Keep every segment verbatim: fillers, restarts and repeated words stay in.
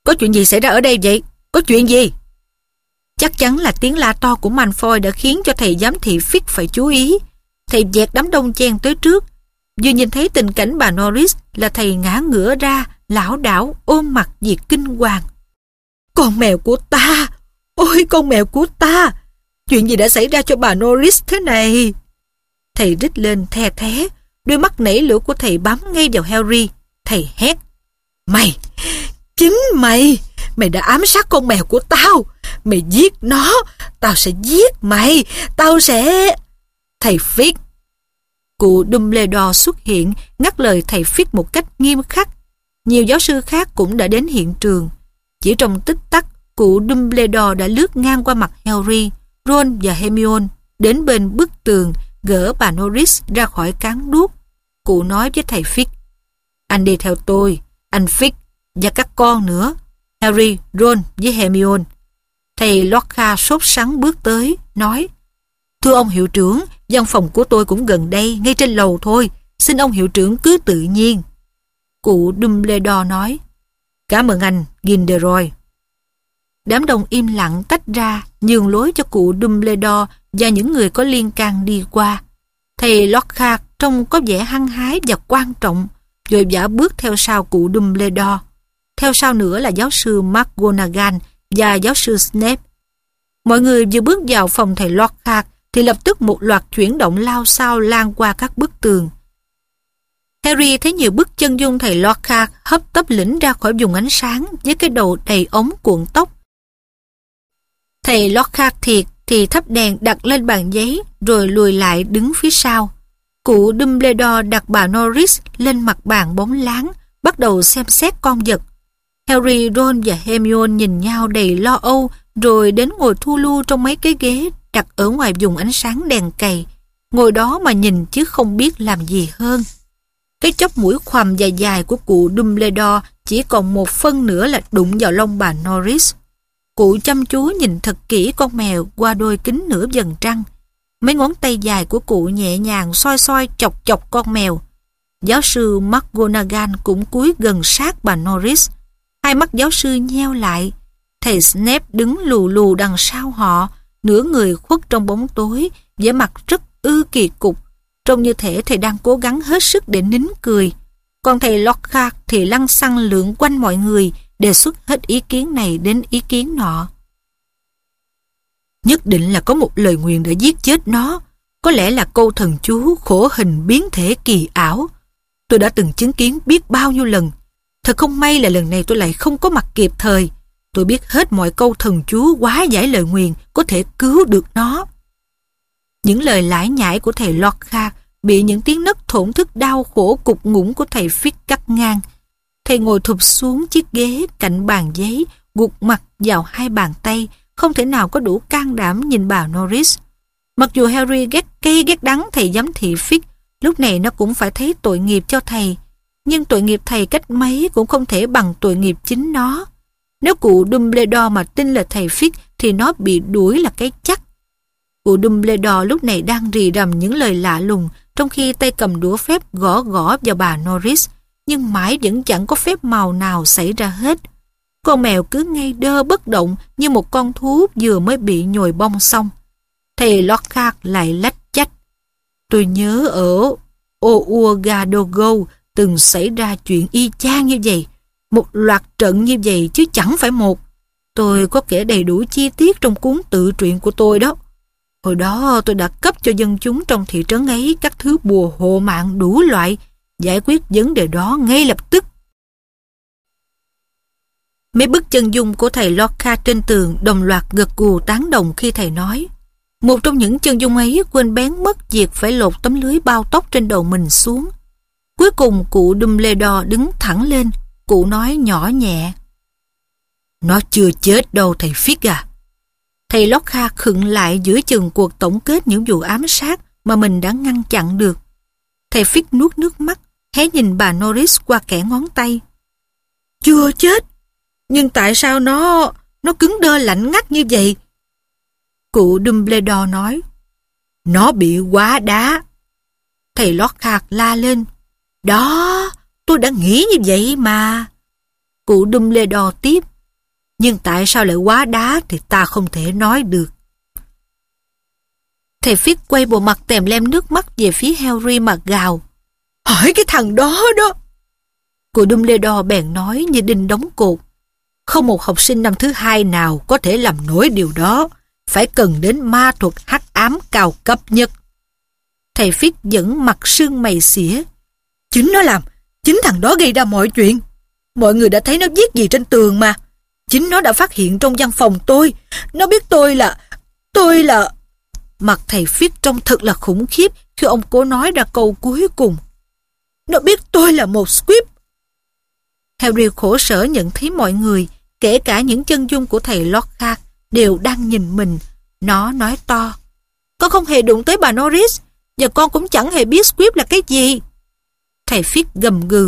Có chuyện gì xảy ra ở đây vậy? Có chuyện gì? Chắc chắn là tiếng la to của Malfoy đã khiến cho thầy giám thị Fig phải chú ý. Thầy dẹt đám đông chen tới trước. Vừa nhìn thấy tình cảnh bà Norris là thầy ngã ngửa ra, lảo đảo ôm mặt vì kinh hoàng. Con mèo của ta! Ôi con mèo của ta! Chuyện gì đã xảy ra cho bà Norris thế này? Thầy rít lên the thé, đôi mắt nảy lửa của thầy bám ngay vào Harry. Thầy hét: Mày! Chính mày! Mày đã ám sát con mèo của tao! Mày giết nó! Tao sẽ giết mày! Tao sẽ... Thầy Fig! Cụ Dumbledore xuất hiện, ngắt lời thầy Fig một cách nghiêm khắc. Nhiều giáo sư khác cũng đã đến hiện trường. Chỉ trong tích tắc, cụ Dumbledore đã lướt ngang qua mặt Harry, Ron và Hermione, đến bên bức tường, gỡ bà Norris ra khỏi cán đuốc. Cụ nói với thầy Fig: Anh đi theo tôi, anh Fig, và các con nữa, Harry, Ron với Hermione. Thầy Lockhart sốt sắng bước tới, nói: Thưa ông hiệu trưởng, văn phòng của tôi cũng gần đây, ngay trên lầu thôi. Xin ông hiệu trưởng cứ tự nhiên. Cụ Dumbledore nói: Cảm ơn anh, Gilderoy. Đám đông im lặng tách ra, nhường lối cho cụ Dumbledore và những người có liên can đi qua. Thầy Lockhart trông có vẻ hăng hái và quan trọng, vội vã bước theo sau cụ Dumbledore. Theo sau nữa là giáo sư McGonagall và giáo sư Snape. Mọi người vừa bước vào phòng thầy Lockhart thì lập tức một loạt chuyển động lao xao lan qua các bức tường. Harry thấy nhiều bức chân dung thầy Lockhart hấp tấp lĩnh ra khỏi vùng ánh sáng với cái đầu đầy ống cuộn tóc. Thầy Lockhart thiệt thì thắp đèn đặt lên bàn giấy rồi lùi lại đứng phía sau. Cụ Dumbledore đặt bà Norris lên mặt bàn bóng láng, bắt đầu xem xét con vật. Harry, Ron và Hermione nhìn nhau đầy lo âu, rồi đến ngồi thu lu trong mấy cái ghế đặt ở ngoài vùng ánh sáng đèn cầy. Ngồi đó mà nhìn chứ không biết làm gì hơn. Cái chóp mũi khoằm dài dài của cụ Dumbledore chỉ còn một phân nữa là đụng vào lông bà Norris. Cụ chăm chú nhìn thật kỹ con mèo qua đôi kính nửa vầng trăng. Mấy ngón tay dài của cụ nhẹ nhàng soi soi chọc chọc con mèo. Giáo sư McGonagall cũng cúi gần sát bà Norris. Hai mắt giáo sư nheo lại. Thầy Snape đứng lù lù đằng sau họ, nửa người khuất trong bóng tối, vẻ mặt rất ư kỳ cục, trông như thể thầy đang cố gắng hết sức để nín cười. Còn thầy Lockhart thì lăng xăng lượn quanh mọi người, đề xuất hết ý kiến này đến ý kiến nọ. Nhất định là có một lời nguyền đã giết chết nó. Có lẽ là câu thần chú khổ hình biến thể kỳ ảo. Tôi đã từng chứng kiến biết bao nhiêu lần. Thật không may là lần này tôi lại không có mặt kịp thời. Tôi biết hết mọi câu thần chú hóa giải lời nguyền có thể cứu được nó. Những lời lải nhải của thầy Lockhart bị những tiếng nấc thổn thức đau khổ cục ngủng của thầy Fig cắt ngang. Thầy ngồi thụp xuống chiếc ghế cạnh bàn giấy, gục mặt vào hai bàn tay, không thể nào có đủ can đảm nhìn bà Norris. Mặc dù Harry ghét cay ghét đắng thầy giám thị Fig, lúc này nó cũng phải thấy tội nghiệp cho thầy. Nhưng tội nghiệp thầy cách mấy cũng không thể bằng tội nghiệp chính nó. Nếu cụ Dumbledore mà tin là thầy Fig thì nó bị đuổi là cái chắc. Cụ Dumbledore lúc này đang rì rầm những lời lạ lùng, trong khi tay cầm đũa phép gõ gõ vào bà Norris, nhưng mãi vẫn chẳng có phép màu nào xảy ra hết. Con mèo cứ ngây đơ bất động như một con thú vừa mới bị nhồi bông xong. Thầy Lockhart lại lách chách: Tôi nhớ ở Ouagadougou từng xảy ra chuyện y chang như vậy. Một loạt trận như vậy chứ chẳng phải một. Tôi có kể đầy đủ chi tiết trong cuốn tự truyện của tôi đó. Hồi đó tôi đã cấp cho dân chúng trong thị trấn ấy các thứ bùa hộ mạng đủ loại, giải quyết vấn đề đó ngay lập tức. Mấy bức chân dung của thầy Lockhart trên tường đồng loạt gật gù tán đồng khi thầy nói. Một trong những chân dung ấy quên bén mất việc phải lột tấm lưới bao tóc trên đầu mình xuống. Cuối cùng cụ Dumbledore đứng thẳng lên. Cụ nói nhỏ nhẹ: Nó chưa chết đâu thầy Fig à. Thầy Lockhart khựng lại giữa chừng cuộc tổng kết những vụ ám sát mà mình đã ngăn chặn được. Thầy Fig nuốt nước mắt, hé nhìn bà Norris qua kẽ ngón tay. Chưa chết? Nhưng tại sao nó... nó cứng đơ lạnh ngắt như vậy? Cụ Dumbledore nói: Nó bị quá đá. Thầy Lockhart la lên: Đó, tôi đã nghĩ như vậy mà. Cụ Dumbledore tiếp: nhưng tại sao lại quá đá thì ta không thể nói được. Thầy Fig quay bộ mặt tèm lem nước mắt về phía Harry mà gào. Hỏi cái thằng đó đó. Cụ Dumbledore bèn nói như đinh đóng cột. Không một học sinh năm thứ hai nào có thể làm nổi điều đó. Phải cần đến ma thuật hắc ám cao cấp nhất. Thầy Fig vẫn mặt sưng mày xỉa. Chính nó làm. Chính thằng đó gây ra mọi chuyện. Mọi người đã thấy nó viết gì trên tường mà. Chính nó đã phát hiện trong văn phòng tôi. Nó biết tôi là... Tôi là... Mặt thầy Fig trông thật là khủng khiếp khi ông cố nói ra câu cuối cùng. Nó biết tôi là một squib. Harry khổ sở nhận thấy mọi người, kể cả những chân dung của thầy Lockhart, đều đang nhìn mình. Nó nói to. Con không hề đụng tới bà Norris, và con cũng chẳng hề biết squib là cái gì. Thầy Fig gầm gừ.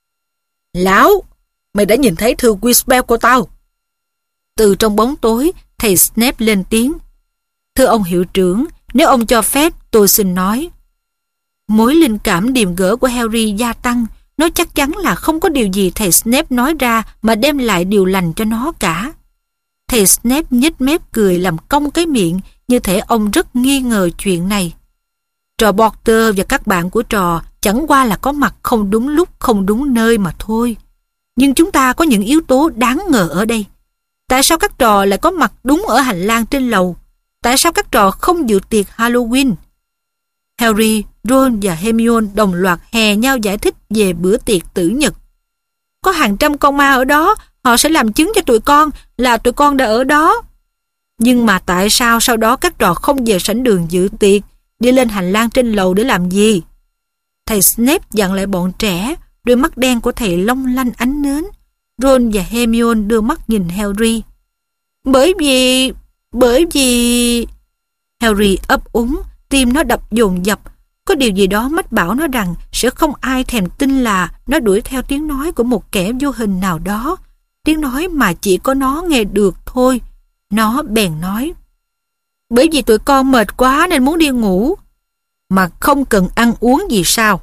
Lão, mày đã nhìn thấy thư Quizbell của tao. Từ trong bóng tối, thầy Snape lên tiếng. Thưa ông hiệu trưởng, nếu ông cho phép, tôi xin nói. Mối linh cảm điềm gỡ của Harry gia tăng. Nó chắc chắn là không có điều gì thầy Snape nói ra mà đem lại điều lành cho nó cả. Thầy Snape nhếch mép cười làm cong cái miệng, như thể ông rất nghi ngờ chuyện này. Trò Potter và các bạn của trò chẳng qua là có mặt không đúng lúc, không đúng nơi mà thôi. Nhưng chúng ta có những yếu tố đáng ngờ ở đây. Tại sao các trò lại có mặt đúng ở hành lang trên lầu? Tại sao các trò không dự tiệc Halloween? Harry, Ron và Hermione đồng loạt hè nhau giải thích về bữa tiệc tử nhật. Có hàng trăm con ma ở đó, họ sẽ làm chứng cho tụi con là tụi con đã ở đó. Nhưng mà tại sao sau đó các trò không về sảnh đường dự tiệc, đi lên hành lang trên lầu để làm gì? Thầy Snape dặn lại bọn trẻ, đôi mắt đen của thầy long lanh ánh nến. Ron và Hermione đưa mắt nhìn Harry. Bởi vì... Bởi vì... Harry ấp úng, tim nó đập dồn dập. Có điều gì đó mách bảo nó rằng sẽ không ai thèm tin là nó đuổi theo tiếng nói của một kẻ vô hình nào đó. Tiếng nói mà chỉ có nó nghe được thôi. Nó bèn nói. Bởi vì tụi con mệt quá nên muốn đi ngủ. Mà không cần ăn uống gì sao?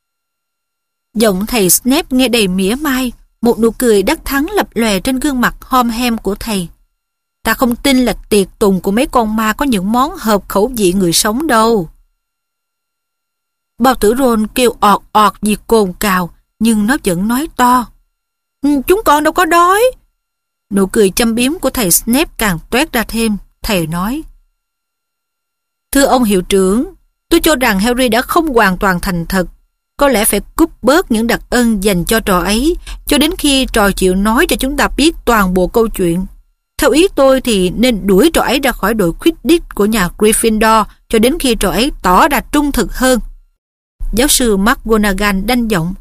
Giọng thầy Snape nghe đầy mỉa mai. Một nụ cười đắc thắng lập lòe trên gương mặt hom hem của thầy. Ta không tin là tiệc tùng của mấy con ma có những món hợp khẩu vị người sống đâu. Bao tử Ron kêu ọt ọt vì cồn cào, nhưng nó vẫn nói to. Chúng con đâu có đói. Nụ cười châm biếm của thầy Snape càng toét ra thêm. Thầy nói. Thưa ông hiệu trưởng, tôi cho rằng Harry đã không hoàn toàn thành thật. Có lẽ phải cúp bớt những đặc ân dành cho trò ấy, cho đến khi trò chịu nói cho chúng ta biết toàn bộ câu chuyện. Theo ý tôi thì nên đuổi trò ấy ra khỏi đội Quidditch của nhà Gryffindor cho đến khi trò ấy tỏ ra trung thực hơn. Giáo sư McGonagall đanh giọng.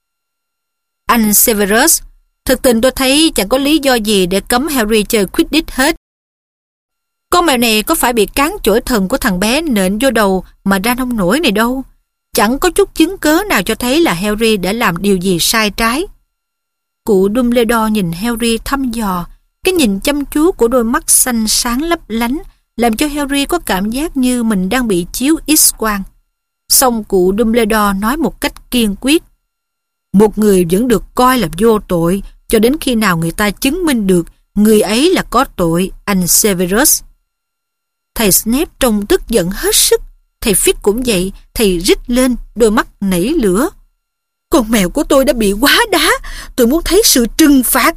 Anh Severus, thực tình tôi thấy chẳng có lý do gì để cấm Harry chơi Quidditch hết. Con mèo này có phải bị cán chổi thần của thằng bé nện vô đầu mà ra nông nổi này đâu. Chẳng có chút chứng cớ nào cho thấy là Harry đã làm điều gì sai trái. Cụ Dumbledore nhìn Harry thăm dò. Cái nhìn chăm chú của đôi mắt xanh sáng lấp lánh làm cho Harry có cảm giác như mình đang bị chiếu X-quang. Xong cụ Dumbledore nói một cách kiên quyết. Một người vẫn được coi là vô tội cho đến khi nào người ta chứng minh được người ấy là có tội, anh Severus. Thầy Snape trông tức giận hết sức. Thầy Fig cũng vậy, thầy rít lên, đôi mắt nảy lửa. Con mèo của tôi đã bị quá đá, tôi muốn thấy sự trừng phạt.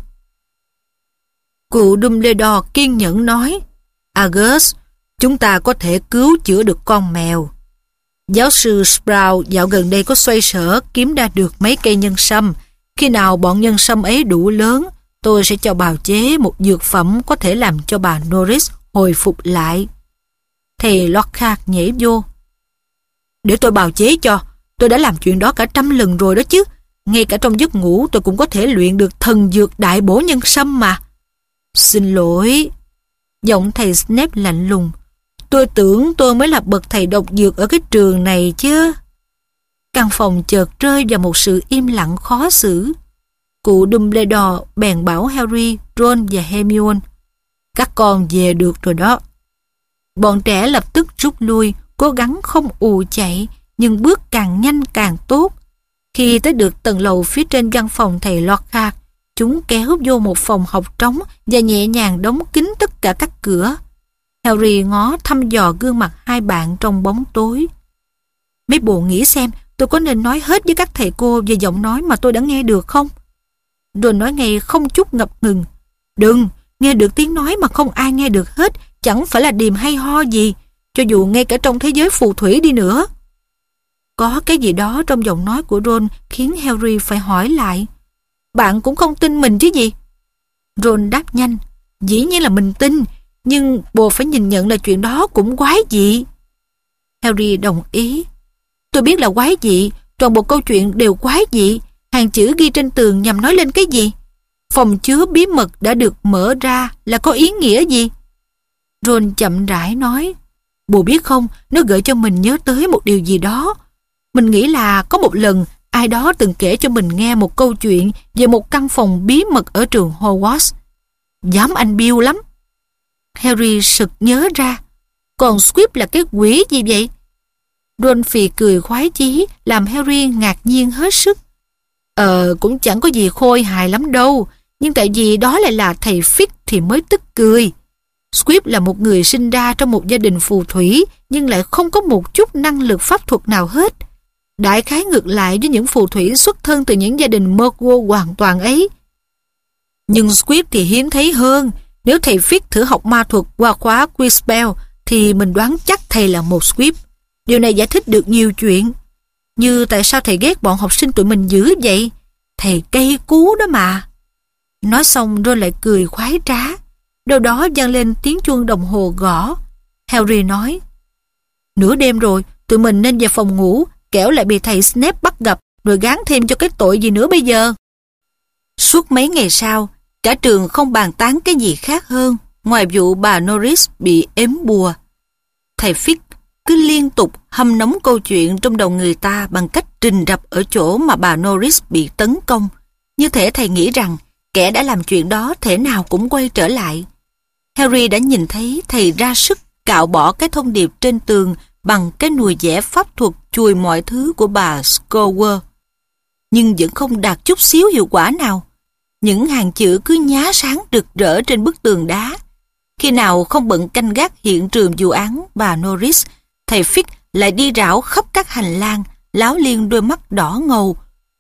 Cụ Dumbledore kiên nhẫn nói, Argus, chúng ta có thể cứu chữa được con mèo. Giáo sư Sprout dạo gần đây có xoay sở kiếm ra được mấy cây nhân sâm. Khi nào bọn nhân sâm ấy đủ lớn, tôi sẽ cho bào chế một dược phẩm có thể làm cho bà Norris hồi phục lại. Thầy Lockhart nhảy vô. Để tôi bào chế cho, tôi đã làm chuyện đó cả trăm lần rồi đó chứ. Ngay cả trong giấc ngủ tôi cũng có thể luyện được thần dược đại bổ nhân sâm mà. Xin lỗi. Giọng thầy Snape lạnh lùng. Tôi tưởng tôi mới là bậc thầy độc dược ở cái trường này chứ. Căn phòng chợt rơi vào một sự im lặng khó xử. Cụ Dumbledore bèn bảo Harry, Ron và Hermione. Các con về được rồi đó. Bọn trẻ lập tức rút lui, cố gắng không ù chạy, nhưng bước càng nhanh càng tốt. Khi tới được tầng lầu phía trên văn phòng thầy Lockhart, Chúng kéo vô một phòng học trống và nhẹ nhàng đóng kín tất cả các cửa. Harry ngó thăm dò gương mặt hai bạn trong bóng tối. Mấy bộ nghĩ xem tôi có nên nói hết với các thầy cô về giọng nói mà tôi đã nghe được không? Ron nói ngay không chút ngập ngừng. Đừng, nghe được tiếng nói mà không ai nghe được hết, chẳng phải là điềm hay ho gì, cho dù ngay cả trong thế giới phù thủy đi nữa. Có cái gì đó trong giọng nói của Ron khiến Harry phải hỏi lại. Bạn cũng không tin mình chứ gì? Ron đáp nhanh. Dĩ nhiên là mình tin, nhưng bồ phải nhìn nhận là chuyện đó cũng quái dị. Harry đồng ý. Tôi biết là quái dị, toàn bộ câu chuyện đều quái dị. Hàng chữ ghi trên tường nhằm nói lên cái gì? Phòng chứa bí mật đã được mở ra là có ý nghĩa gì? Ron chậm rãi nói. Bồ biết không, nó gợi cho mình nhớ tới một điều gì đó. Mình nghĩ là có một lần ai đó từng kể cho mình nghe một câu chuyện về một căn phòng bí mật ở trường Hogwarts. Dám anh Bill lắm. Harry sực nhớ ra. Còn Squib là cái quỷ gì vậy? Ron phì cười khoái chí làm Harry ngạc nhiên hết sức. Ờ, cũng chẳng có gì khôi hài lắm đâu, nhưng tại vì đó lại là thầy Fig thì mới tức cười. Squib là một người sinh ra trong một gia đình phù thủy nhưng lại không có một chút năng lực pháp thuật nào hết. Đại khái ngược lại với những phù thủy xuất thân từ những gia đình Muggle hoàn toàn ấy. Nhưng Squib thì hiếm thấy hơn. Nếu thầy Fig thử học ma thuật qua khóa Quispell thì mình đoán chắc thầy là một Squib. Điều này giải thích được nhiều chuyện. Như tại sao thầy ghét bọn học sinh tụi mình dữ vậy? Thầy cây cú đó mà. Nói xong rồi lại cười khoái trá. Đâu đó vang lên tiếng chuông đồng hồ gõ. Harry nói. Nửa đêm rồi, tụi mình nên về phòng ngủ, kẻo lại bị thầy Snape bắt gặp, rồi gán thêm cho cái tội gì nữa bây giờ. Suốt mấy ngày sau, cả trường không bàn tán cái gì khác hơn, ngoài vụ bà Norris bị ếm bùa. Thầy Fig cứ liên tục hâm nóng câu chuyện trong đầu người ta bằng cách trình rập ở chỗ mà bà Norris bị tấn công. Như thể thầy nghĩ rằng kẻ đã làm chuyện đó thể nào cũng quay trở lại. Harry đã nhìn thấy thầy ra sức cạo bỏ cái thông điệp trên tường bằng cái nùi vẽ pháp thuật chùi mọi thứ của bà Scower. Nhưng vẫn không đạt chút xíu hiệu quả nào. Những hàng chữ cứ nhá sáng rực rỡ trên bức tường đá. Khi nào không bận canh gác hiện trường vụ án bà Norris, thầy Fig lại đi rảo khắp các hành lang, láo liên đôi mắt đỏ ngầu,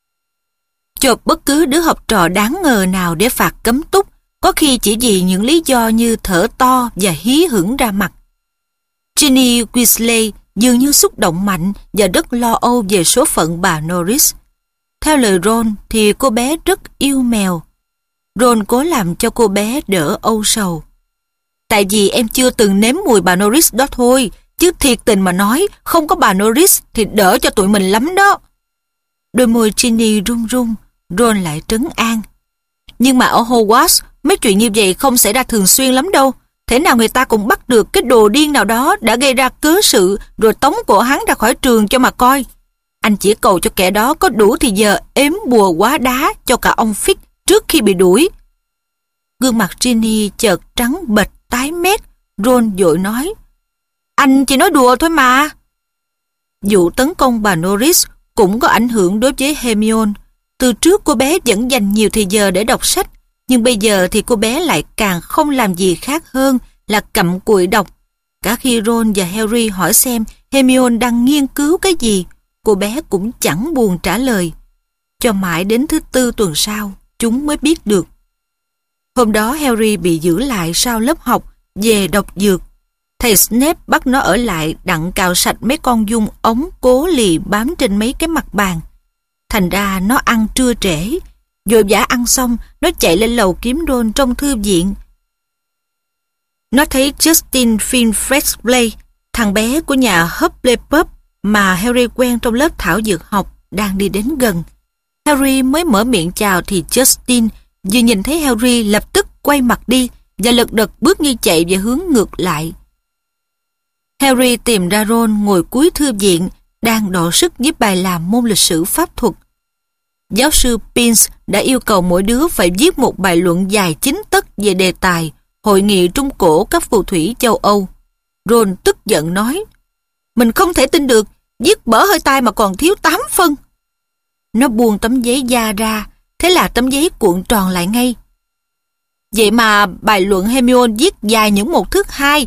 chộp bất cứ đứa học trò đáng ngờ nào để phạt cấm túc, có khi chỉ vì những lý do như thở to và hí hửng ra mặt. Ginny Weasley dường như xúc động mạnh và rất lo âu về số phận bà Norris. Theo lời Ron thì cô bé rất yêu mèo. Ron cố làm cho cô bé đỡ âu sầu. Tại vì em chưa từng nếm mùi bà Norris đó thôi, chứ thiệt tình mà nói, không có bà Norris thì đỡ cho tụi mình lắm đó. Đôi môi Ginny run run, Ron lại trấn an. Nhưng mà ở Hogwarts, mấy chuyện như vậy không xảy ra thường xuyên lắm đâu. Thế nào người ta cũng bắt được cái đồ điên nào đó đã gây ra cớ sự rồi tống cổ hắn ra khỏi trường cho mà coi. Anh chỉ cầu cho kẻ đó có đủ thì giờ ếm bùa quá đá cho cả ông Fig trước khi bị đuổi. Gương mặt Ginny chợt trắng bệch tái mét. Ron vội nói. Anh chỉ nói đùa thôi mà. Vụ tấn công bà Norris cũng có ảnh hưởng đối với Hermione. Từ trước cô bé vẫn dành nhiều thời giờ để đọc sách, nhưng bây giờ thì cô bé lại càng không làm gì khác hơn là cặm cụi đọc. Cả khi Ron và Harry hỏi xem Hermione đang nghiên cứu cái gì, cô bé cũng chẳng buồn trả lời. Cho mãi đến thứ tư tuần sau, chúng mới biết được. Hôm đó Harry bị giữ lại sau lớp học về đọc dược. Thầy Snape bắt nó ở lại đặng cạo sạch mấy con giun ống cố lì bám trên mấy cái mặt bàn. Thành ra nó ăn trưa trễ. Vội vã ăn xong, nó chạy lên lầu kiếm Ron trong thư viện. Nó thấy Justin Finfrexblay, thằng bé của nhà Hufflepuff mà Harry quen trong lớp thảo dược học, đang đi đến gần. Harry mới mở miệng chào thì Justin vừa nhìn thấy Harry lập tức quay mặt đi và lật đật bước như chạy về hướng ngược lại. Harry tìm ra Ron ngồi cuối thư viện, đang đọ sức với bài làm môn lịch sử pháp thuật. Giáo sư Pins đã yêu cầu mỗi đứa phải viết một bài luận dài chín tấc về đề tài Hội nghị Trung Cổ các phù thủy châu Âu. Ron tức giận nói, mình không thể tin được, viết bở hơi tai mà còn thiếu tám phân. Nó buông tấm giấy da ra, thế là tấm giấy cuộn tròn lại ngay. Vậy mà bài luận Hermione viết dài những một thước hai.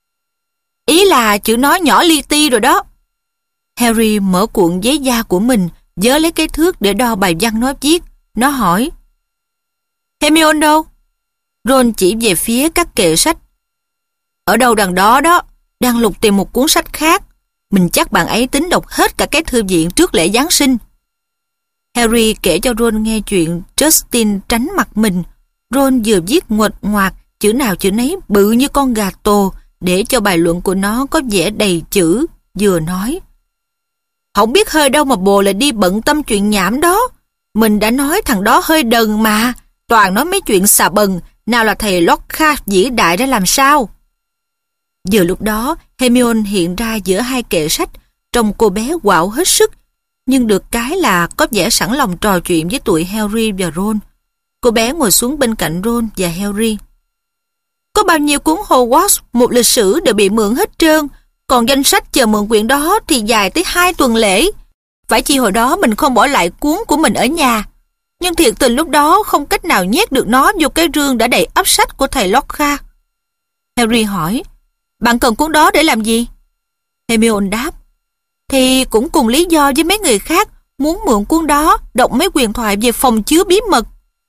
Ý là chữ nói nhỏ li ti rồi đó. Harry mở cuộn giấy da của mình, vớ lấy cái thước để đo bài văn nó viết. Nó hỏi: Hermione đâu? Ron chỉ về phía các kệ sách. Ở đâu đằng đó đó, đang lục tìm một cuốn sách khác. Mình chắc bạn ấy tính đọc hết cả cái thư viện trước lễ Giáng sinh. Harry kể cho Ron nghe chuyện Justin tránh mặt mình. Ron vừa viết nguệch ngoạc, chữ nào chữ nấy bự như con gà tổ, để cho bài luận của nó có vẻ đầy chữ, vừa nói: Không biết hơi đâu mà bồ lại đi bận tâm chuyện nhảm đó. Mình đã nói thằng đó hơi đần mà, toàn nói mấy chuyện xà bần, nào là thầy Lockhart vĩ đại ra làm sao. Vừa lúc đó, Hermione hiện ra giữa hai kệ sách, trông cô bé quạo hết sức, nhưng được cái là có vẻ sẵn lòng trò chuyện với tụi Harry và Ron. Cô bé ngồi xuống bên cạnh Ron và Harry. Có bao nhiêu cuốn Hogwarts, một lịch sử đều bị mượn hết trơn, còn danh sách chờ mượn quyển đó thì dài tới hai tuần lễ. Phải chi hồi đó mình không bỏ lại cuốn của mình ở nhà. Nhưng thiệt tình lúc đó không cách nào nhét được nó vô cái rương đã đầy ắp sách của thầy Lockhart. Harry hỏi: Bạn cần cuốn đó để làm gì? Hermione đáp: Thì cũng cùng lý do với mấy người khác, muốn mượn cuốn đó đọc mấy huyền thoại về phòng chứa bí mật.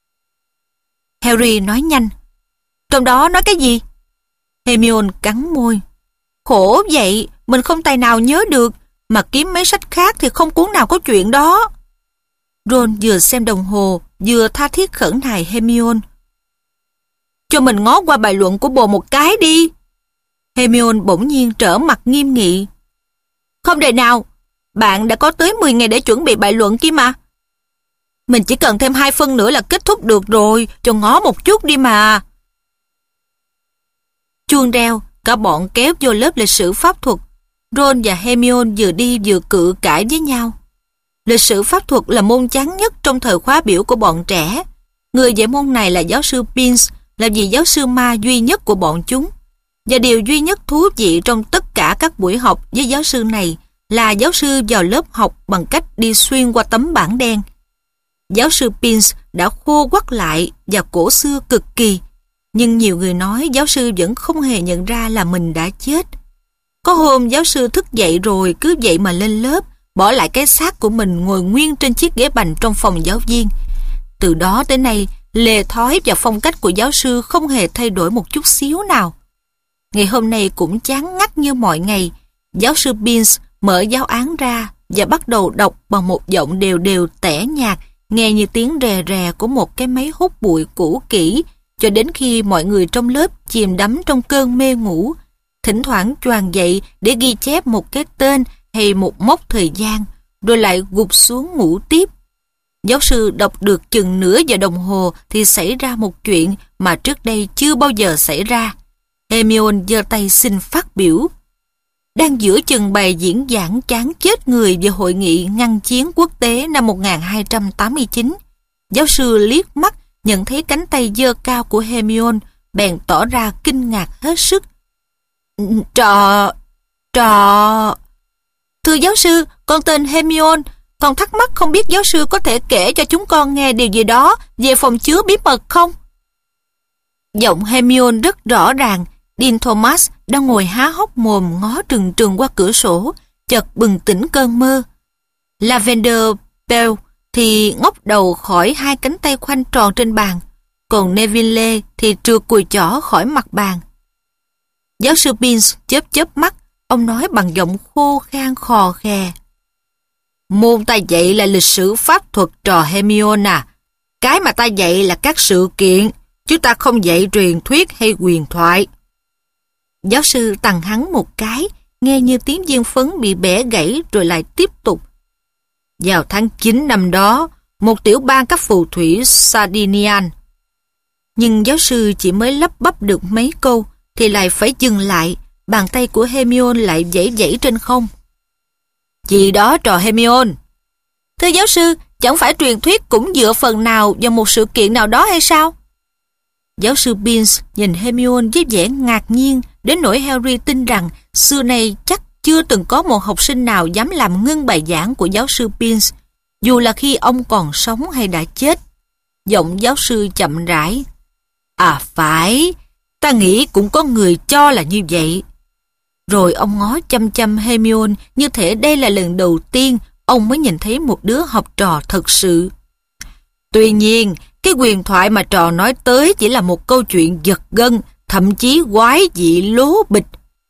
Harry nói nhanh: Trong đó nói cái gì? Hermione cắn môi: Khổ vậy, mình không tài nào nhớ được, mà kiếm mấy sách khác thì không cuốn nào có chuyện đó. Ron vừa xem đồng hồ, vừa tha thiết khẩn nài Hermione: Cho mình ngó qua bài luận của bồ một cái đi. Hermione bỗng nhiên trở mặt nghiêm nghị: Không đời nào, bạn đã có tới mười ngày để chuẩn bị bài luận kia mà. Mình chỉ cần thêm hai phân nữa là kết thúc được rồi, cho ngó một chút đi mà. Chuông reo, cả bọn kéo vô lớp lịch sử pháp thuật. Ron và Hermione vừa đi vừa cự cãi với nhau. Lịch sử pháp thuật là môn chán nhất trong thời khóa biểu của bọn trẻ. Người dạy môn này là giáo sư Binns, là vị giáo sư ma duy nhất của bọn chúng. Và điều duy nhất thú vị trong tất cả các buổi học với giáo sư này là giáo sư vào lớp học bằng cách đi xuyên qua tấm bảng đen. Giáo sư Binns đã khô quắt lại và cổ xưa cực kỳ, nhưng nhiều người nói giáo sư vẫn không hề nhận ra là mình đã chết. Có hôm giáo sư thức dậy rồi cứ vậy mà lên lớp, bỏ lại cái xác của mình ngồi nguyên trên chiếc ghế bành trong phòng giáo viên. Từ đó tới nay, lề thói và phong cách của giáo sư không hề thay đổi một chút xíu nào. Ngày hôm nay cũng chán ngắt như mọi ngày. Giáo sư Binns mở giáo án ra và bắt đầu đọc bằng một giọng đều đều tẻ nhạt, nghe như tiếng rè rè của một cái máy hút bụi cũ kỹ, cho đến khi mọi người trong lớp chìm đắm trong cơn mê ngủ, thỉnh thoảng choàng dậy để ghi chép một cái tên hay một mốc thời gian, rồi lại gục xuống ngủ tiếp. Giáo sư đọc được chừng nửa giờ đồng hồ thì xảy ra một chuyện mà trước đây chưa bao giờ xảy ra. Hermione giơ tay xin phát biểu. Đang giữa chừng bài diễn giảng chán chết người về hội nghị ngăn chiến quốc tế năm một nghìn hai trăm tám mươi chín, giáo sư liếc mắt nhận thấy cánh tay giơ cao của Hermione, bèn tỏ ra kinh ngạc hết sức. Trò... trò... Thưa giáo sư, con tên Hermione, con thắc mắc không biết giáo sư có thể kể cho chúng con nghe điều gì đó về phòng chứa bí mật không? Giọng Hermione rất rõ ràng. Dean Thomas đang ngồi há hốc mồm ngó trừng trừng qua cửa sổ, chợt bừng tỉnh cơn mơ. Lavender Bell thì ngóc đầu khỏi hai cánh tay khoanh tròn trên bàn, còn Neville thì trượt cùi chỏ khỏi mặt bàn. Giáo sư Binns chớp chớp mắt, ông nói bằng giọng khô khan khò khè: Môn ta dạy là lịch sử pháp thuật trò Hermione à. Cái mà ta dạy là các sự kiện, chứ ta không dạy truyền thuyết hay huyền thoại. Giáo sư tằng hắn một cái, nghe như tiếng viên phấn bị bẻ gãy, rồi lại tiếp tục. Vào tháng chín năm đó, một tiểu bang các phù thủy Sardinian. Nhưng giáo sư chỉ mới lắp bắp được mấy câu thì lại phải dừng lại, bàn tay của Hermione lại vẫy vẫy trên không. Gì đó trò Hermione? Thưa giáo sư, chẳng phải truyền thuyết cũng dựa phần nào vào một sự kiện nào đó hay sao? Giáo sư Binns nhìn Hermione với vẻ ngạc nhiên, đến nỗi Harry tin rằng xưa nay chắc chưa từng có một học sinh nào dám làm ngưng bài giảng của giáo sư Binns, dù là khi ông còn sống hay đã chết. Giọng giáo sư chậm rãi. À phải, ta nghĩ cũng có người cho là như vậy. Rồi ông ngó chăm chăm Hermione như thể đây là lần đầu tiên ông mới nhìn thấy một đứa học trò thật sự. Tuy nhiên, cái huyền thoại mà trò nói tới chỉ là một câu chuyện giật gân, thậm chí quái dị lố bịch.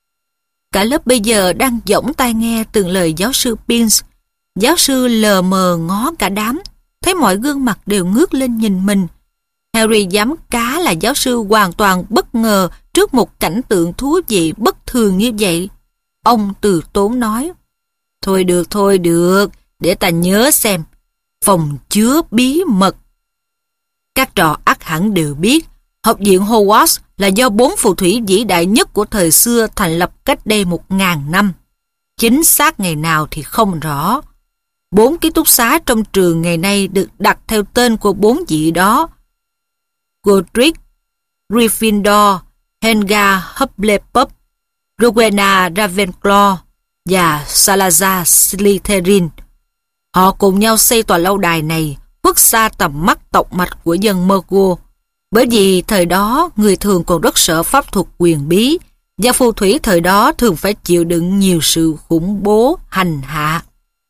Cả lớp bây giờ đang dõng tai nghe từng lời giáo sư Binns. Giáo sư lờ mờ ngó cả đám, thấy mọi gương mặt đều ngước lên nhìn mình. Harry dám cá là giáo sư hoàn toàn bất ngờ trước một cảnh tượng thú vị bất thường như vậy. Ông từ tốn nói, thôi được, thôi được, để ta nhớ xem. Phòng chứa bí mật. Các trò ắt hẳn đều biết, học viện Hogwarts là do bốn phù thủy vĩ đại nhất của thời xưa thành lập cách đây một ngàn năm. Chính xác ngày nào thì không rõ. Bốn ký túc xá trong trường ngày nay được đặt theo tên của bốn vị đó. Godric, Gryffindor, Helga Hufflepuff, Rowena Ravenclaw và Salazar Slytherin. Họ cùng nhau xây tòa lâu đài này, khuất xa tầm mắt tộc mạch của dân Muggle. Bởi vì thời đó người thường còn rất sợ pháp thuật quyền bí, và phù thủy thời đó thường phải chịu đựng nhiều sự khủng bố, hành hạ.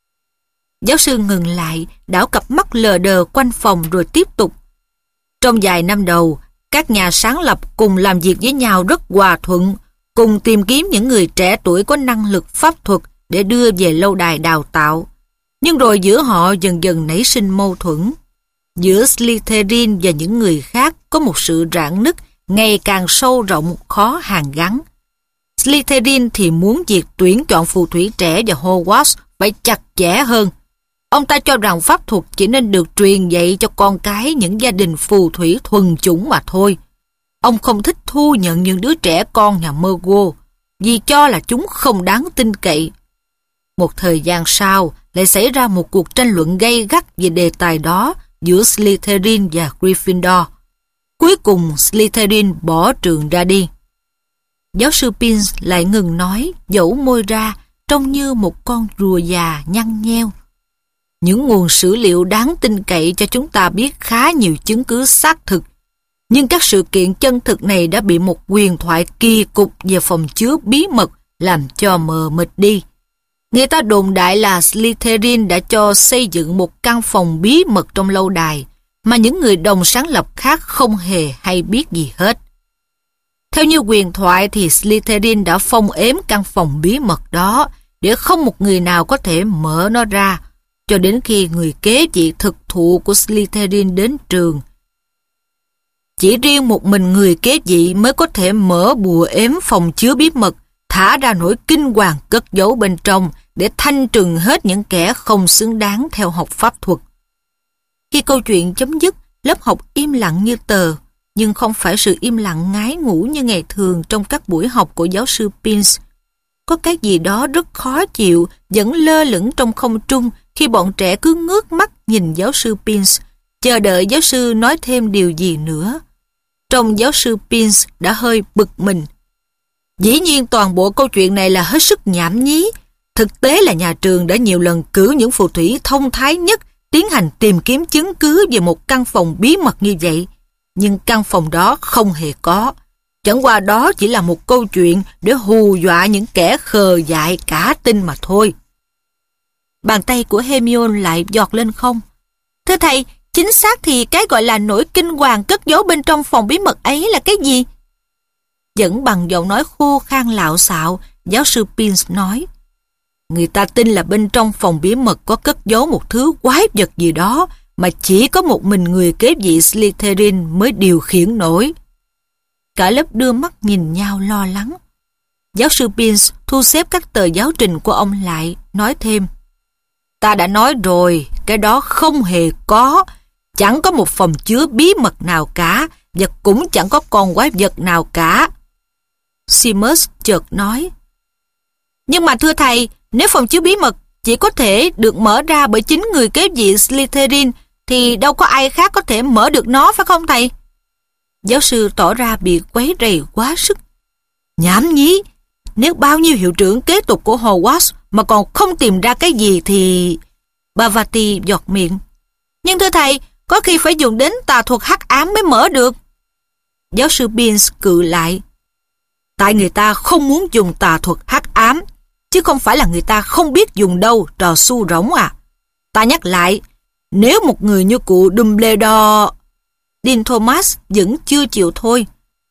Giáo sư ngừng lại, đảo cặp mắt lờ đờ quanh phòng rồi tiếp tục. Trong vài năm đầu, các nhà sáng lập cùng làm việc với nhau rất hòa thuận, cùng tìm kiếm những người trẻ tuổi có năng lực pháp thuật để đưa về lâu đài đào tạo. Nhưng rồi giữa họ dần dần nảy sinh mâu thuẫn. Giữa Slytherin và những người khác có một sự rạn nứt ngày càng sâu rộng, khó hàn gắn. Slytherin thì muốn việc tuyển chọn phù thủy trẻ và Hogwarts phải chặt chẽ hơn. Ông ta cho rằng pháp thuật chỉ nên được truyền dạy cho con cái những gia đình phù thủy thuần chủng mà thôi. Ông không thích thu nhận những đứa trẻ con nhà Muggle vì cho là chúng không đáng tin cậy. Một thời gian sau, lại xảy ra một cuộc tranh luận gay gắt về đề tài đó giữa Slytherin và Gryffindor. Cuối cùng Slytherin bỏ trường ra đi. Giáo sư Binns lại ngừng nói, dẫu môi ra, trông như một con rùa già nhăn nheo. Những nguồn sử liệu đáng tin cậy cho chúng ta biết khá nhiều chứng cứ xác thực, nhưng các sự kiện chân thực này đã bị một huyền thoại kỳ cục về phòng chứa bí mật làm cho mờ mịt đi. Người ta đồn đại là Slytherin đã cho xây dựng một căn phòng bí mật trong lâu đài mà những người đồng sáng lập khác không hề hay biết gì hết. Theo như huyền thoại thì Slytherin đã phong ếm căn phòng bí mật đó để không một người nào có thể mở nó ra cho đến khi người kế vị thực thụ của Slytherin đến trường. Chỉ riêng một mình người kế vị mới có thể mở bùa ếm phòng chứa bí mật, thả ra nỗi kinh hoàng cất giấu bên trong để thanh trừng hết những kẻ không xứng đáng theo học pháp thuật. Khi câu chuyện chấm dứt, lớp học im lặng như tờ, nhưng không phải sự im lặng ngái ngủ như ngày thường trong các buổi học của giáo sư Binns. Có cái gì đó rất khó chịu, vẫn lơ lửng trong không trung khi bọn trẻ cứ ngước mắt nhìn giáo sư Binns, chờ đợi giáo sư nói thêm điều gì nữa. Trong giáo sư Binns đã hơi bực mình. Dĩ nhiên toàn bộ câu chuyện này là hết sức nhảm nhí. Thực tế là nhà trường đã nhiều lần cử những phù thủy thông thái nhất tiến hành tìm kiếm chứng cứ về một căn phòng bí mật như vậy. Nhưng căn phòng đó không hề có. Chẳng qua đó chỉ là một câu chuyện để hù dọa những kẻ khờ dại cả tin mà thôi. Bàn tay của Hermione lại giọt lên không. Thưa thầy, chính xác thì cái gọi là nỗi kinh hoàng cất giấu bên trong phòng bí mật ấy là cái gì? Vẫn bằng giọng nói khô khan lạo xạo, giáo sư Binns nói. Người ta tin là bên trong phòng bí mật có cất giấu một thứ quái vật gì đó mà chỉ có một mình người kế vị Slytherin mới điều khiển nổi. Cả lớp đưa mắt nhìn nhau lo lắng. Giáo sư Binns thu xếp các tờ giáo trình của ông lại, nói thêm. Ta đã nói rồi, cái đó không hề có. Chẳng có một phòng chứa bí mật nào cả, và cũng chẳng có con quái vật nào cả. Seamus chợt nói. Nhưng mà thưa thầy, nếu phòng chứa bí mật chỉ có thể được mở ra bởi chính người kế vị Slytherin, thì đâu có ai khác có thể mở được nó, phải không thầy? Giáo sư tỏ ra bị quấy rầy quá sức. Nhảm nhí, nếu bao nhiêu hiệu trưởng kế tục của Hogwarts mà còn không tìm ra cái gì thì... Parvati giọt miệng. Nhưng thưa thầy, Có khi phải dùng đến tà thuật hắc ám mới mở được. Giáo sư Binns cự lại. Tại người ta không muốn dùng tà thuật hắc ám, chứ không phải là người ta không biết dùng đâu, trò su rỗng à. Ta nhắc lại, nếu một người như cụ Dumbledore... Dean Thomas vẫn chưa chịu thôi.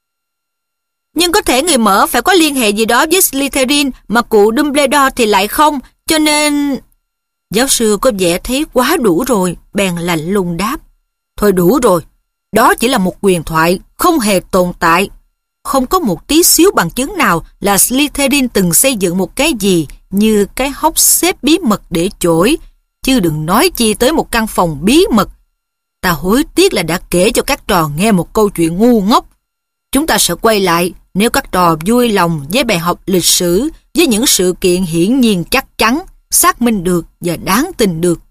Nhưng có thể người mở phải có liên hệ gì đó với Slytherin, mà cụ Dumbledore thì lại không, cho nên... Giáo sư có vẻ thấy quá đủ rồi, bèn lạnh lùng đáp. Thôi đủ rồi, đó chỉ là một huyền thoại, không hề tồn tại. Không có một tí xíu bằng chứng nào là Slytherin từng xây dựng một cái gì như cái hốc xếp bí mật để chổi, chứ đừng nói chi tới một căn phòng bí mật. Ta hối tiếc là đã kể cho các trò nghe một câu chuyện ngu ngốc. Chúng ta sẽ quay lại nếu các trò vui lòng với bài học lịch sử, với những sự kiện hiển nhiên chắc chắn, xác minh được và đáng tin được.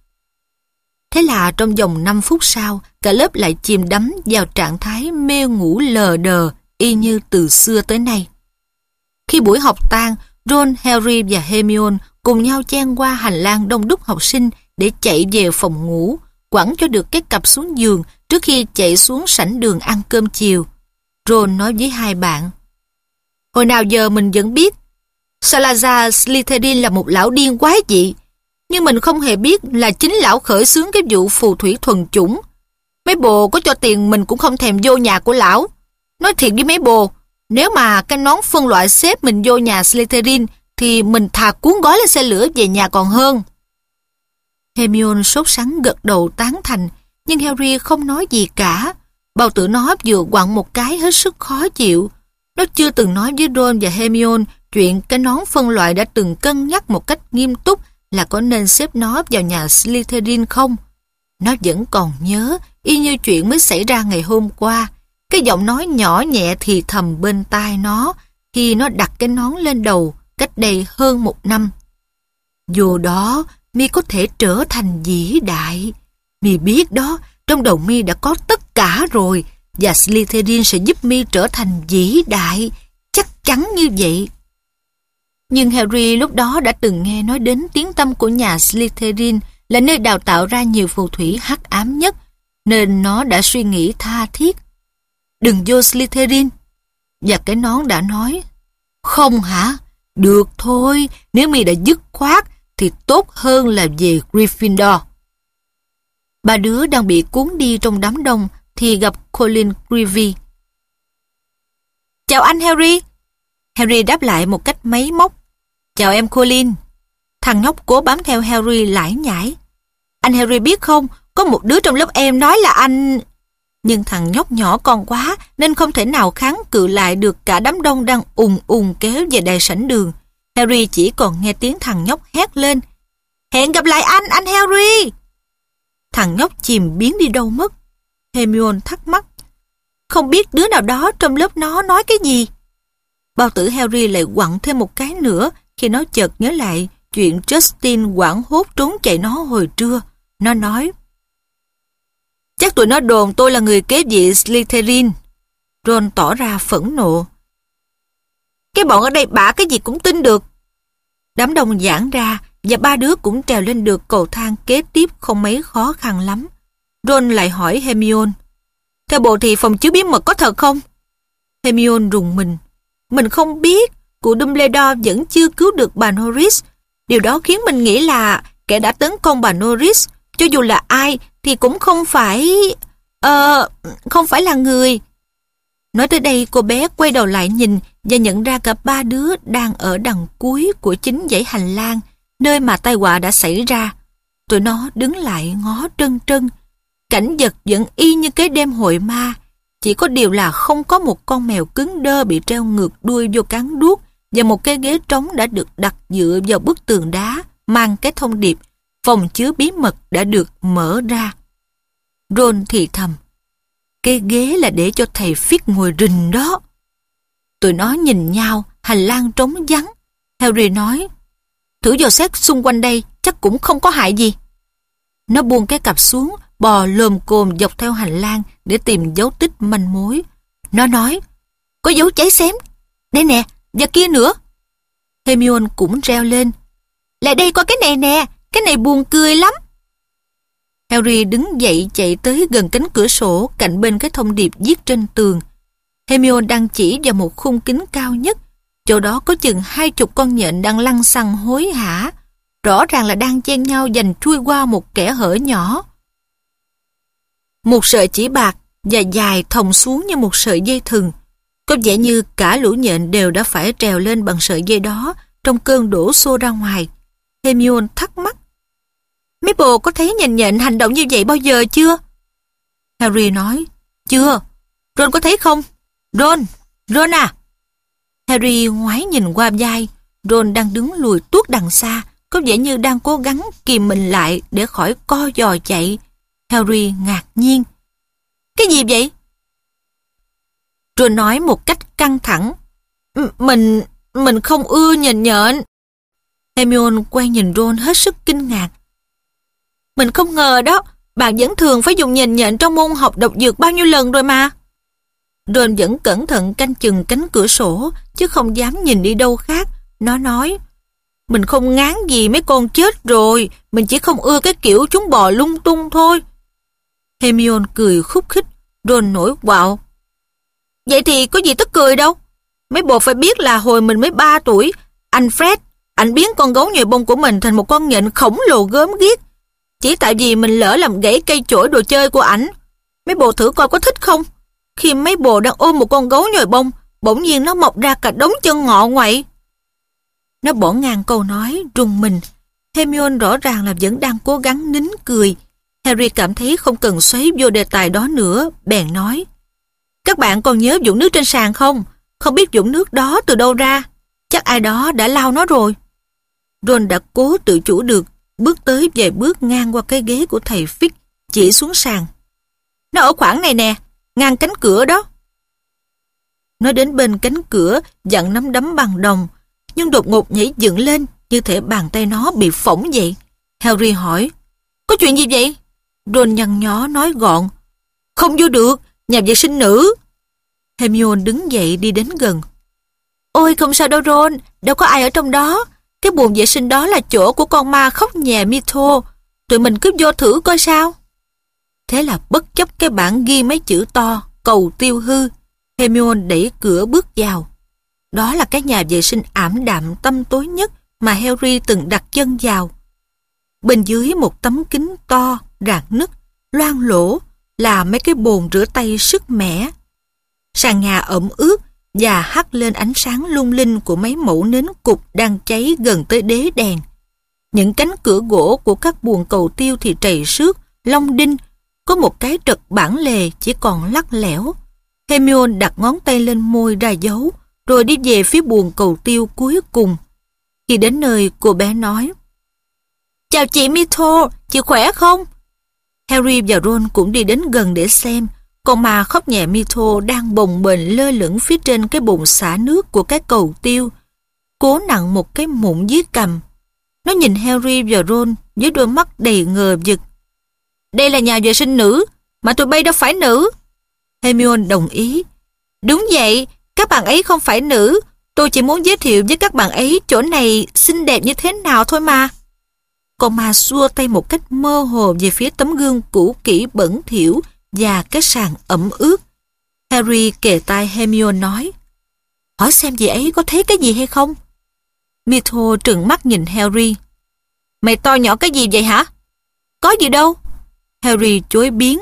Thế là trong vòng năm phút sau, cả lớp lại chìm đắm vào trạng thái mê ngủ lờ đờ, y như từ xưa tới nay. Khi buổi học tan, Ron, Harry và Hermione cùng nhau chen qua hành lang đông đúc học sinh để chạy về phòng ngủ, quẳng cho được cái cặp xuống giường trước khi chạy xuống sảnh đường ăn cơm chiều. Ron nói với hai bạn, hồi nào giờ mình vẫn biết Salazar Slytherin là một lão điên quái dị, nhưng mình không hề biết là chính lão khởi xướng cái vụ phù thủy thuần chủng. Mấy bồ có cho tiền mình cũng không thèm vô nhà của lão. Nói thiệt với mấy bồ, nếu mà cái nón phân loại xếp mình vô nhà Slytherin thì mình thà cuốn gói lên xe lửa về nhà còn hơn. Hermione sốt sắng gật đầu tán thành, nhưng Harry không nói gì cả. Bao tử nó vừa quặn một cái hết sức khó chịu. Nó chưa từng nói với Ron và Hermione chuyện cái nón phân loại đã từng cân nhắc một cách nghiêm túc là có nên xếp nó vào nhà Slytherin không. Nó vẫn còn nhớ, y như chuyện mới xảy ra ngày hôm qua, cái giọng nói nhỏ nhẹ thì thầm bên tai nó khi nó đặt cái nón lên đầu cách đây hơn một năm. Dù đó, mi có thể trở thành vĩ đại. Mi biết đó, trong đầu mi đã có tất cả rồi, và Slytherin sẽ giúp mi trở thành vĩ đại, chắc chắn như vậy. Nhưng Harry lúc đó đã từng nghe nói đến tiếng tăm của nhà Slytherin là nơi đào tạo ra nhiều phù thủy hắc ám nhất, nên nó đã suy nghĩ tha thiết. Đừng vô Slytherin. Và cái nón đã nói, không hả? Được thôi, nếu mi đã dứt khoát thì tốt hơn là về Gryffindor. Ba đứa đang bị cuốn đi trong đám đông thì gặp Colin Creevey. Chào anh Harry. Harry đáp lại một cách máy móc. Chào em Colin. Thằng nhóc cố bám theo Harry lải nhải. Anh Harry biết không, có một đứa trong lớp em nói là anh... Nhưng thằng nhóc nhỏ con quá nên không thể nào kháng cự lại được cả đám đông đang ùn ùn kéo về đầy sảnh đường. Harry chỉ còn nghe tiếng thằng nhóc hét lên. Hẹn gặp lại anh, anh Harry. Thằng nhóc chìm biến đi đâu mất. Hermione thắc mắc. Không biết đứa nào đó trong lớp nó nói cái gì. Bao tử Harry lại quặn thêm một cái nữa khi nó chợt nhớ lại chuyện Justin hoảng hốt trốn chạy nó hồi trưa. Nó nói, chắc tụi nó đồn tôi là người kế vị Slytherin. Ron tỏ ra phẫn nộ. Cái bọn ở đây bả cái gì cũng tin được. Đám đông giãn ra và ba đứa cũng trèo lên được cầu thang kế tiếp không mấy khó khăn lắm. Ron lại hỏi Hermione, theo bộ thì phòng chứa bí mật có thật không? Hermione rùng mình. Mình không biết, cụ Dumbledore vẫn chưa cứu được bà Norris. Điều đó khiến mình nghĩ là kẻ đã tấn công bà Norris, cho dù là ai, thì cũng không phải... Ờ... không phải là người. Nói tới đây, cô bé quay đầu lại nhìn và nhận ra cả ba đứa đang ở đằng cuối của chính dãy hành lang, nơi mà tai họa đã xảy ra. Tụi nó đứng lại ngó trân trân. Cảnh vật vẫn y như cái đêm hội ma, chỉ có điều là không có một con mèo cứng đơ bị treo ngược đuôi vô cán đuốc và một cái ghế trống đã được đặt dựa vào bức tường đá mang cái thông điệp phòng chứa bí mật đã được mở ra. Ron thì thầm, cái ghế là để cho thầy Fig ngồi rình đó. Tụi nó nhìn nhau, hành lang trống vắng. Harry nói, thử dò xét xung quanh đây, chắc cũng không có hại gì. Nó buông cái cặp xuống, bò lồm cồm dọc theo hành lang để tìm dấu tích manh mối. Nó nói, có dấu cháy xém. Đây nè, và kia nữa. Hermione cũng reo lên, lại đây coi cái này nè, cái này buồn cười lắm. Harry đứng dậy chạy tới gần cánh cửa sổ cạnh bên cái thông điệp viết trên tường. Hermione đang chỉ vào một khung kính cao nhất. Chỗ đó có chừng hai chục con nhện đang lăn xăng hối hả. Rõ ràng là đang chen nhau giành chui qua một kẽ hở nhỏ. Một sợi chỉ bạc và dài thòng xuống như một sợi dây thừng. Có vẻ như cả lũ nhện đều đã phải trèo lên bằng sợi dây đó trong cơn đổ xô ra ngoài. Hermione thắc mắc. Maple có thấy nhện nhện hành động như vậy bao giờ chưa? Harry nói, chưa. Ron có thấy không? Ron, Ron à! Harry ngoái nhìn qua vai. Ron đang đứng lùi tuốt đằng xa, có vẻ như đang cố gắng kìm mình lại để khỏi co giò chạy. Harry ngạc nhiên. Cái gì vậy? Ron nói một cách căng thẳng. Mình, mình không ưa nhện nhện. Hermione quay nhìn Ron hết sức kinh ngạc. Mình không ngờ đó, bạn vẫn thường phải dùng nhện nhện trong môn học độc dược bao nhiêu lần rồi mà. Ron vẫn cẩn thận canh chừng cánh cửa sổ, chứ không dám nhìn đi đâu khác. Nó nói, mình không ngán gì mấy con chết rồi, mình chỉ không ưa cái kiểu chúng bò lung tung thôi. Hermione cười khúc khích. Ron nổi quạo. Vậy thì có gì tức cười đâu. Mấy bộ phải biết là hồi mình mới ba tuổi, anh Fred, anh biến con gấu nhồi bông của mình thành một con nhện khổng lồ gớm ghiếc. Chỉ tại vì mình lỡ làm gãy cây chổi đồ chơi của ảnh. Mấy bộ thử coi có thích không? Khi mấy bộ đang ôm một con gấu nhồi bông, bỗng nhiên nó mọc ra cả đống chân ngọ ngoại. Nó bỏ ngang câu nói, rùng mình. Hermione rõ ràng là vẫn đang cố gắng nín cười. Harry cảm thấy không cần xoáy vô đề tài đó nữa, bèn nói. Các bạn còn nhớ vũng nước trên sàn không? Không biết vũng nước đó từ đâu ra. Chắc ai đó đã lau nó rồi. Ron đã cố tự chủ được, bước tới vài bước ngang qua cái ghế của thầy Fig, chỉ xuống sàn. Nó ở khoảng này nè, ngang cánh cửa đó. Nó đến bên cánh cửa, dặn nắm đấm bằng đồng, nhưng đột ngột nhảy dựng lên, như thể bàn tay nó bị phỏng vậy. Harry hỏi, có chuyện gì vậy? Ron nhăn nhó nói gọn, không vô được, nhà vệ sinh nữ. Hermione đứng dậy đi đến gần. Ôi không sao đâu Ron, đâu có ai ở trong đó. Cái buồng vệ sinh đó là chỗ của con ma khóc nhè Myrtle. Tụi mình cứ vô thử coi sao. Thế là bất chấp cái bảng ghi mấy chữ to, cầu tiêu hư, Hermione đẩy cửa bước vào. Đó là cái nhà vệ sinh ảm đạm tăm tối nhất mà Harry từng đặt chân vào. Bên dưới một tấm kính to, rạn nứt, loang lỗ là mấy cái bồn rửa tay sứt mẻ. Sàn nhà ẩm ướt và hắt lên ánh sáng lung linh của mấy mẩu nến cục đang cháy gần tới đế đèn. Những cánh cửa gỗ của các buồng cầu tiêu thì trầy xước, long đinh, có một cái trật bản lề chỉ còn lắc lẻo. Hermione đặt ngón tay lên môi ra dấu, rồi đi về phía buồng cầu tiêu cuối cùng. Khi đến nơi, cô bé nói, chào chị Myrtle, chị khỏe không? Harry và Ron cũng đi đến gần để xem. Con ma khóc nhẹ Myrtle đang bồng bềnh lơ lửng phía trên cái bồn xả nước của cái cầu tiêu, cố nặng một cái mụn dưới cằm. Nó nhìn Harry và Ron với đôi mắt đầy ngờ vực. Đây là nhà vệ sinh nữ, mà tụi bay đâu phải nữ. Hermione đồng ý. Đúng vậy, các bạn ấy không phải nữ. Tôi chỉ muốn giới thiệu với các bạn ấy chỗ này xinh đẹp như thế nào thôi mà. Con ma xua tay một cách mơ hồ về phía tấm gương cũ kỹ bẩn thỉu và cái sàn ẩm ướt. Harry kề tai Hermione nói, hỏi xem chị ấy có thấy cái gì hay không? Myrtle trừng mắt nhìn Harry. Mày to nhỏ cái gì vậy hả? Có gì đâu. Harry chối biến.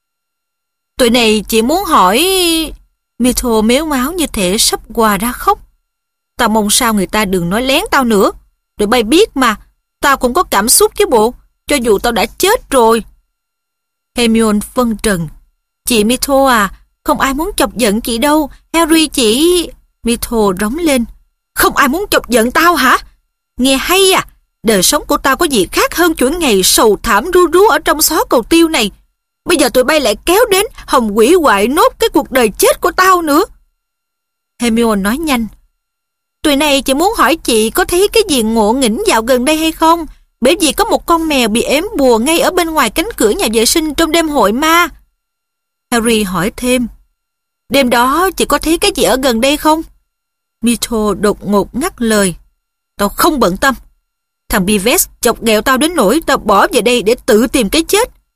Tụi này chỉ muốn hỏi... Myrtle mếu máo như thể sắp hòa ra khóc. Tao mong sao người ta đừng nói lén tao nữa. Tụi bay biết mà, tao cũng có cảm xúc chứ bộ, cho dù tao đã chết rồi. Hermione phân trần. Chị Myrtle à, không ai muốn chọc giận chị đâu. Harry chỉ... Myrtle rống lên. Không ai muốn chọc giận tao hả? Nghe hay à, đời sống của tao có gì khác hơn chuỗi ngày sầu thảm ru rú ở trong xó cầu tiêu này. Bây giờ tụi bay lại kéo đến hòng quỷ hoại nốt cái cuộc đời chết của tao nữa. Hermione nói nhanh. Tụi này chỉ muốn hỏi chị có thấy cái gì ngộ nghĩnh dạo gần đây hay không? Bởi vì có một con mèo bị ếm bùa ngay ở bên ngoài cánh cửa nhà vệ sinh trong đêm hội ma. Harry hỏi thêm. Đêm đó chị có thấy cái gì ở gần đây không? Myrtle đột ngột ngắt lời. Tao không bận tâm. Thằng Beavis chọc ghẹo tao đến nỗi tao bỏ về đây để tự tìm cái chết.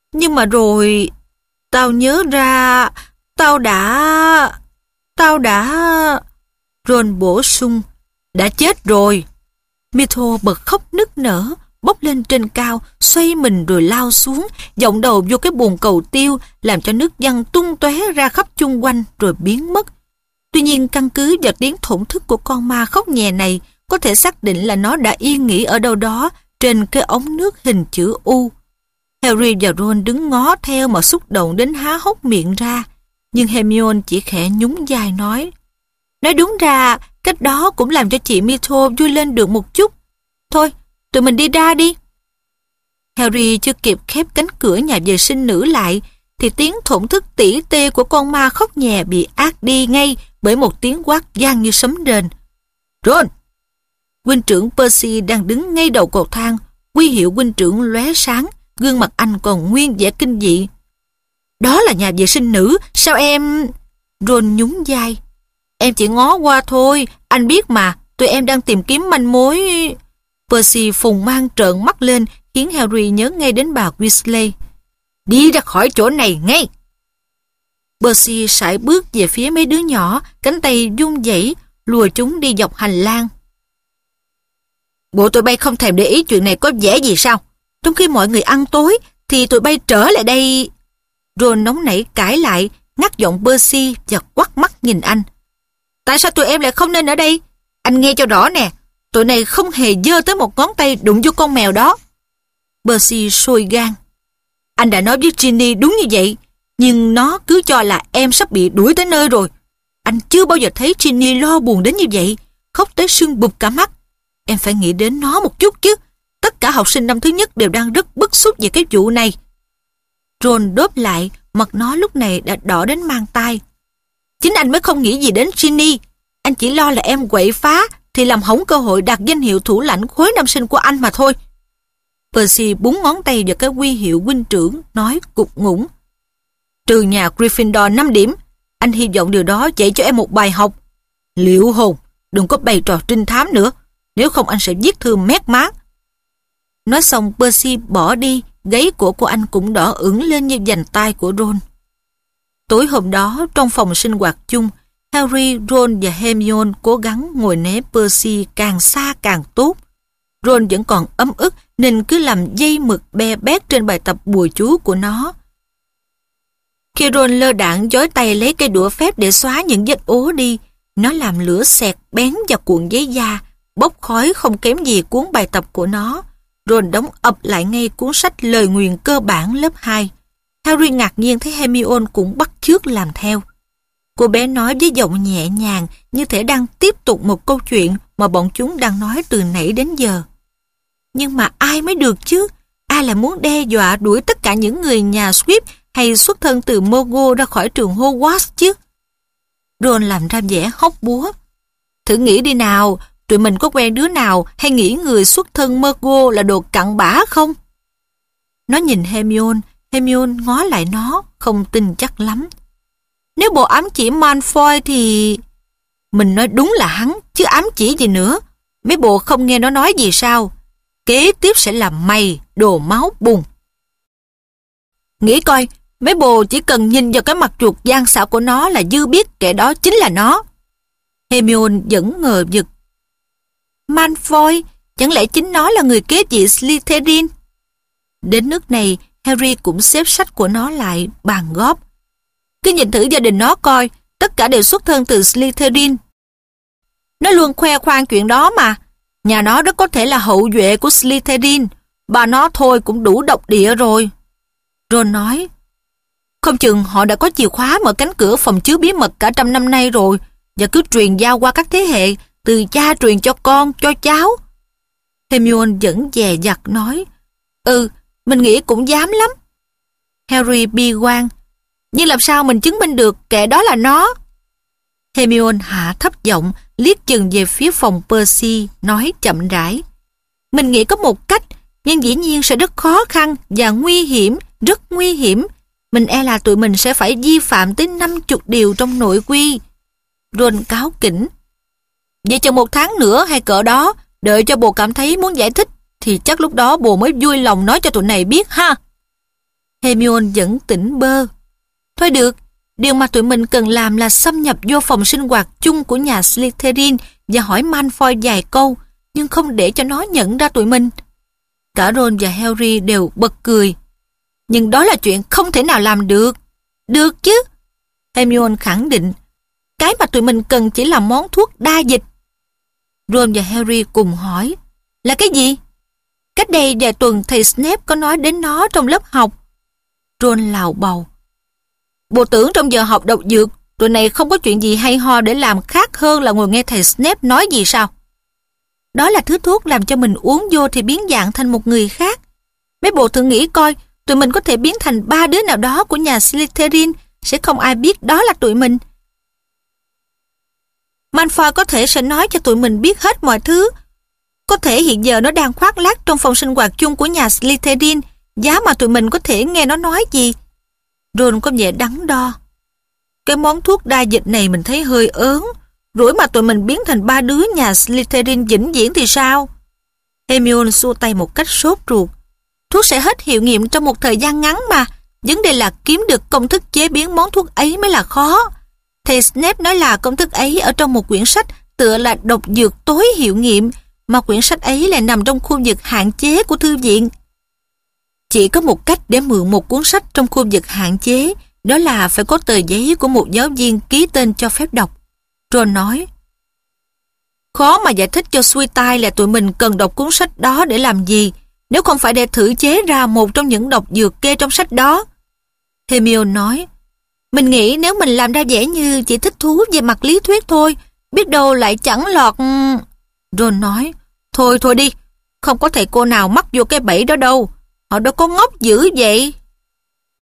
Nhưng mà rồi... Tao nhớ ra... Tao đã... Tao đã... Ron bổ sung. Đã chết rồi. Myrtle bật khóc nức nở, bốc lên trên cao, xoay mình rồi lao xuống, dọng đầu vô cái bồn cầu tiêu, làm cho nước văng tung tóe ra khắp chung quanh rồi biến mất. Tuy nhiên, căn cứ vào tiếng thổn thức của con ma khóc nhè này, có thể xác định là nó đã yên nghỉ ở đâu đó trên cái ống nước hình chữ U. Harry và Ron đứng ngó theo mà xúc động đến há hốc miệng ra, nhưng Hermione chỉ khẽ nhún vai nói: Nói đúng ra, cách đó cũng làm cho chị Myrtle vui lên được một chút. Thôi, tụi mình đi ra đi. Harry chưa kịp khép cánh cửa nhà vệ sinh nữ lại, thì tiếng thổn thức tỉ tê của con ma khóc nhè bị át đi ngay bởi một tiếng quát vang như sấm rền. Ron! Huynh trưởng Percy đang đứng ngay đầu cầu thang, huy hiệu huynh trưởng lóe sáng, gương mặt anh còn nguyên vẻ kinh dị. Đó là nhà vệ sinh nữ, sao em... Ron nhún vai. Em chỉ ngó qua thôi, anh biết mà, tụi em đang tìm kiếm manh mối... Percy phùng mang trợn mắt lên, khiến Harry nhớ ngay đến bà Weasley. Đi ra khỏi chỗ này ngay! Percy sải bước về phía mấy đứa nhỏ, cánh tay run rẩy lùa chúng đi dọc hành lang. Bộ tụi bay không thèm để ý chuyện này có vẻ gì sao? Trong khi mọi người ăn tối, thì tụi bay trở lại đây... Ron nóng nảy cãi lại, ngắt giọng Percy và quắt mắt nhìn anh. Tại sao tụi em lại không nên ở đây? Anh nghe cho rõ nè, tụi này không hề giơ tới một ngón tay đụng vô con mèo đó. Percy sôi gan. Anh đã nói với Ginny đúng như vậy, nhưng nó cứ cho là em sắp bị đuổi tới nơi rồi. Anh chưa bao giờ thấy Ginny lo buồn đến như vậy, khóc tới sưng bụp cả mắt. Em phải nghĩ đến nó một chút chứ. Tất cả học sinh năm thứ nhất đều đang rất bức xúc về cái vụ này. Ron đốp lại, mặt nó lúc này đã đỏ đến mang tai. Chính anh mới không nghĩ gì đến Ginny. Anh chỉ lo là em quậy phá thì làm hỏng cơ hội đạt danh hiệu thủ lãnh khối năm sinh của anh mà thôi. Percy búng ngón tay vào cái huy hiệu huynh trưởng, nói cục ngủng. Trừ nhà Gryffindor năm điểm, anh hy vọng điều đó dạy cho em một bài học. Liệu hồn, đừng có bày trò trinh thám nữa, nếu không anh sẽ viết thư mét má. Nói xong Percy bỏ đi, gáy cổ của anh cũng đỏ ửng lên như vành tai của Ron. Tối hôm đó, trong phòng sinh hoạt chung, Harry, Ron và Hermione cố gắng ngồi né Percy càng xa càng tốt. Ron vẫn còn ấm ức nên cứ làm dây mực be bét trên bài tập bùa chú của nó. Khi Ron lơ đãng giói tay lấy cây đũa phép để xóa những vết ố đi, nó làm lửa xẹt bén vào cuộn giấy da, bốc khói không kém gì cuốn bài tập của nó. Ron đóng ập lại ngay cuốn sách lời nguyền cơ bản lớp hai. Harry ngạc nhiên thấy Hermione cũng bắt chước làm theo. Cô bé nói với giọng nhẹ nhàng, như thể đang tiếp tục một câu chuyện mà bọn chúng đang nói từ nãy đến giờ. Nhưng mà ai mới được chứ? Ai là muốn đe dọa đuổi tất cả những người nhà Swift hay xuất thân từ Mogo ra khỏi trường Hogwarts chứ? Ron làm ra vẻ hóc búa. Thử nghĩ đi nào, tụi mình có quen đứa nào hay nghĩ người xuất thân Mogo là đồ cặn bã không? Nó nhìn Hermione, Hermione ngó lại nó, không tin chắc lắm. Nếu bộ ám chỉ Malfoy thì... Mình nói đúng là hắn, chứ ám chỉ gì nữa. Mấy bộ không nghe nó nói gì sao? Kế tiếp sẽ là mày, đồ máu bùn. Nghĩ coi, mấy bồ chỉ cần nhìn vào cái mặt chuột gian xảo của nó là dư biết kẻ đó chính là nó. Hermione vẫn ngờ vực. Malfoy, chẳng lẽ chính nó là người kế vị Slytherin? Đến nước này, Harry cũng xếp sách của nó lại bàn góp. Cứ nhìn thử gia đình nó coi, tất cả đều xuất thân từ Slytherin. Nó luôn khoe khoang chuyện đó mà. Nhà nó rất có thể là hậu duệ của Slytherin. Bà nó thôi cũng đủ độc địa rồi. Ron nói, không chừng họ đã có chìa khóa mở cánh cửa phòng chứa bí mật cả trăm năm nay rồi, và cứ truyền giao qua các thế hệ, từ cha truyền cho con, cho cháu. Hermione vẫn dè dặt nói, ừ, mình nghĩ cũng dám lắm. Harry bi quan, nhưng làm sao mình chứng minh được kẻ đó là nó? Hermione hạ thấp giọng, liếc chừng về phía phòng Percy, nói chậm rãi. Mình nghĩ có một cách, nhưng dĩ nhiên sẽ rất khó khăn và nguy hiểm, rất nguy hiểm. Mình e là tụi mình sẽ phải vi phạm tới năm chục điều trong nội quy. Ron cáo kỉnh. Vậy chờ một tháng nữa hay cỡ đó, đợi cho bồ cảm thấy muốn giải thích, thì chắc lúc đó bồ mới vui lòng nói cho tụi này biết ha. Hermione vẫn tỉnh bơ. Thôi được, điều mà tụi mình cần làm là xâm nhập vô phòng sinh hoạt chung của nhà Slytherin và hỏi Malfoy vài câu, nhưng không để cho nó nhận ra tụi mình. Cả Ron và Harry đều bật cười. Nhưng đó là chuyện không thể nào làm được. Được chứ. Hermione khẳng định. Cái mà tụi mình cần chỉ là món thuốc đa dịch. Ron và Harry cùng hỏi. Là cái gì? Cách đây vài tuần thầy Snape có nói đến nó trong lớp học. Ron lào bầu. Bộ tưởng trong giờ học độc dược, tụi này không có chuyện gì hay ho để làm khác hơn là ngồi nghe thầy Snape nói gì sao? Đó là thứ thuốc làm cho mình uống vô thì biến dạng thành một người khác. Mấy bộ thử nghĩ coi, tụi mình có thể biến thành ba đứa nào đó của nhà Slytherin, sẽ không ai biết đó là tụi mình. Malfoy có thể sẽ nói cho tụi mình biết hết mọi thứ. Có thể hiện giờ nó đang khoác lác trong phòng sinh hoạt chung của nhà Slytherin, giá mà tụi mình có thể nghe nó nói gì. Ron có vẻ đắn đo. Cái món thuốc đa dịch này mình thấy hơi ớn. Rủi mà tụi mình biến thành ba đứa nhà Slytherin vĩnh viễn thì sao? Hermione xua tay một cách sốt ruột. Thuốc sẽ hết hiệu nghiệm trong một thời gian ngắn mà. Vấn đề là kiếm được công thức chế biến món thuốc ấy mới là khó. Thầy Snape nói là công thức ấy ở trong một quyển sách tựa là độc dược tối hiệu nghiệm, mà quyển sách ấy lại nằm trong khu vực hạn chế của thư viện. Chỉ có một cách để mượn một cuốn sách trong khu vực hạn chế, đó là phải có tờ giấy của một giáo viên ký tên cho phép đọc. Ron nói. Khó mà giải thích cho xuôi tai là tụi mình cần đọc cuốn sách đó để làm gì, nếu không phải để thử chế ra một trong những độc dược kê trong sách đó. Hermione nói. Mình nghĩ nếu mình làm ra vẻ như chỉ thích thú về mặt lý thuyết thôi, biết đâu lại chẳng lọt... Ron nói. Thôi thôi đi, không có thầy cô nào mắc vô cái bẫy đó đâu. Họ đâu có ngốc dữ vậy.